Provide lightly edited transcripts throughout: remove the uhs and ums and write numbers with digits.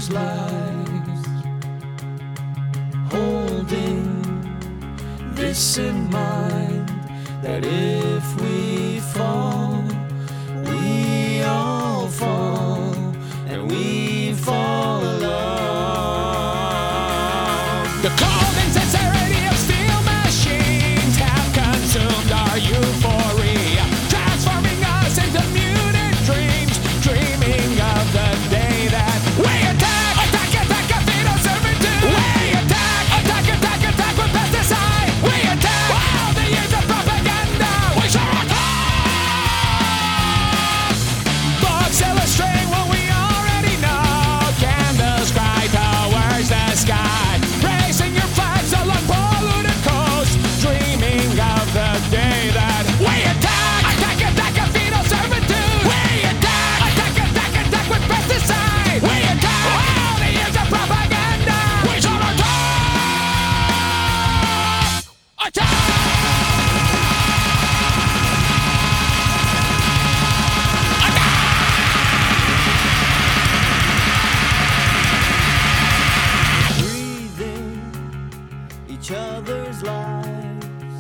other's lives, holding this in mind, that if we fall, we all fall, and we fall alone. The cold insincerity of steel machines have consumed our euphoria, transforming us into muted dreams, dreaming of the day that we attack, fetal servitude. We attack, with pesticide. We attack, all the years of propaganda. We shall attack. Books illustrate what we already know. Candles cry towards the sky, raising your flags along polluted coast, dreaming of the day that we attack, fetal servitude. We attack, with pesticide. We attack, all the years of propaganda. We shall attack. Breathing each other's lives,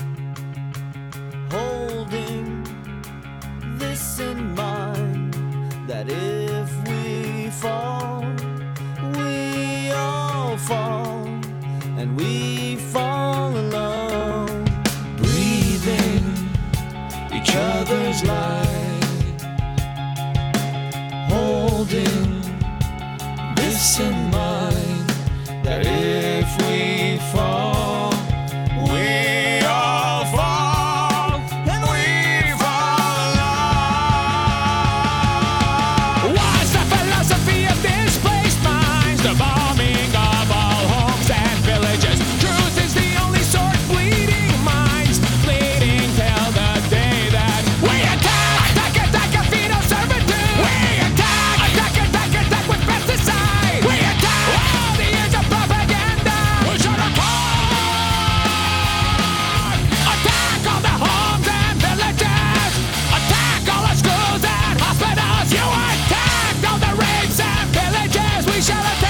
holding this in mind, that if we fall, we all fall, and we fall alone. Breathing each other's lives, holding this in mind, that if we fall, we all fall, and we fall alone. What's the philosophy of displaced minds? The bombing of all homes and villages. Truth is the only sword bleeding minds, bleeding till the day that we attack, fetal servitude. We attack, with pesticide. We attack, all the years of propaganda. We should attack all the homes and villages. Attack all the schools and hospitals. You attacked all the rapes and villages. We shall attack.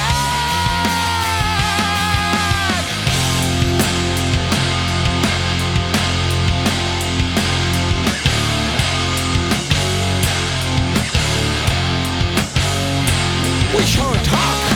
We shall attack.